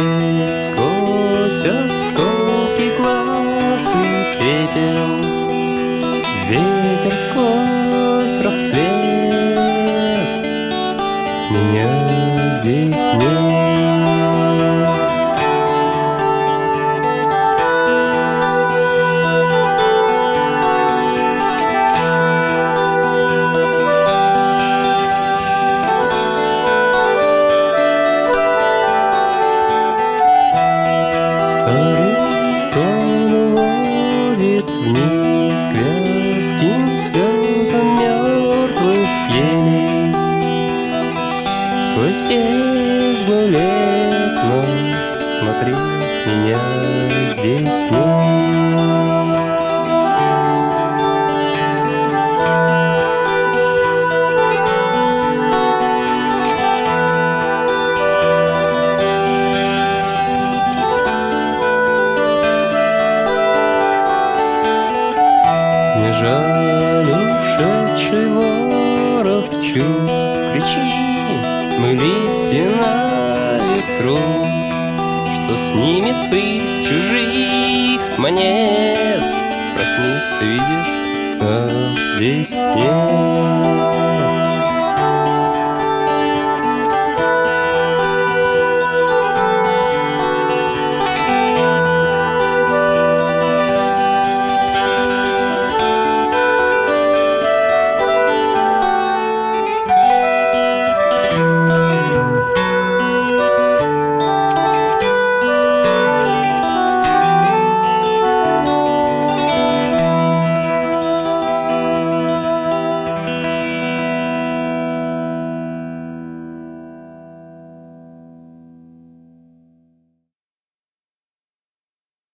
свет сквозь осколки глаз и пепел, ветер сквозь рассвет. Меня здесь нет. Старый сон уводит вниз к вязким слезам мертвых елей. Сквозь бездну лет, но смотри, меня здесь нет. Не жаль ушедший ворох чувств, кричи, мы листья на ветру, что снимет пыль с чужих монет. Проснись, ты видишь, а здесь нет.